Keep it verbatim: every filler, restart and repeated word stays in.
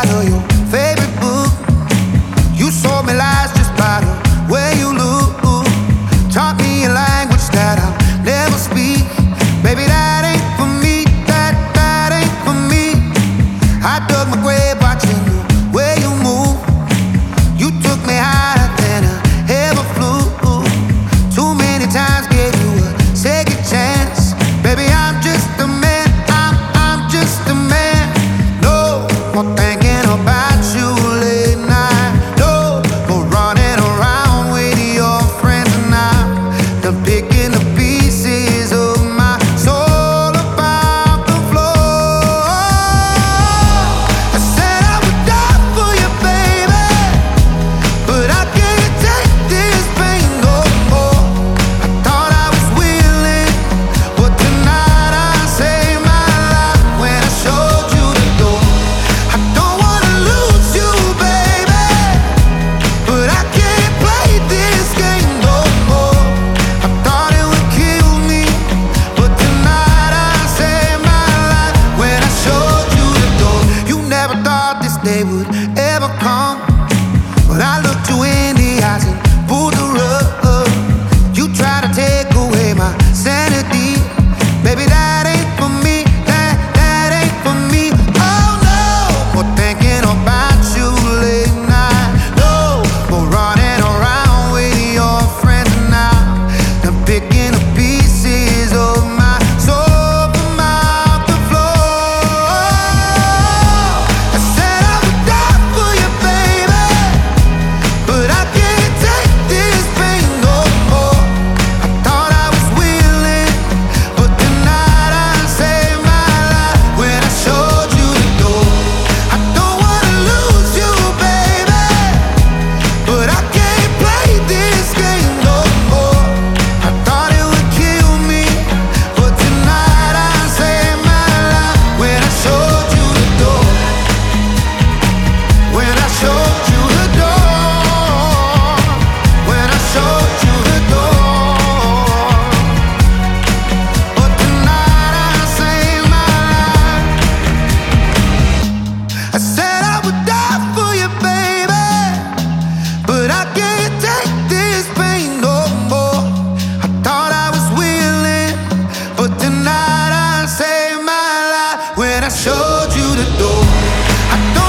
of your favorite book. You sold me lies just by the way you look. Taught me a language that I'll never speak. Baby, that ain't for me, that, that ain't for me. I dug my grave watching the way you move. You took me higher than I ever flew. Too many times gave you a second chance. Baby, I'm just a man, I'm, I'm just a man. No more thinking about you late night. No more running around with your friends and I'm done picking the pieces of my soul about the floor. I said I would die for you, baby, but I can't take this pain no more. I thought I was willing, but tonight I saved my life when I showed you the door. I don't wanna lose you, baby, but I can't play this game no more. I thought it would kill me, but tonight I saved my life when I showed you the door. You never thought this day would ever come, but I looked you in the eyes and pulled the rug. You try to take away my sanity. Baby, that ain't for me, that, that ain't for me. Oh no, more thinking about you late night. No more running around with your friends and now I'm picking the pieces of my soul from out the floor. I said I would die for you, baby, but I can't take this pain no more. I thought I was willing, but tonight I saved my life when I showed you the door. I don't wanna lose you, baby, but I can't play this game no more. I thought it would kill me, but tonight I saved my life when I showed you the door. When I showed you the door. When I showed you the door. But tonight I saved my life. I said I would die for you, baby, but I can't take this pain no more. I thought I was willing, but tonight I saved my life when I showed you the door. I don't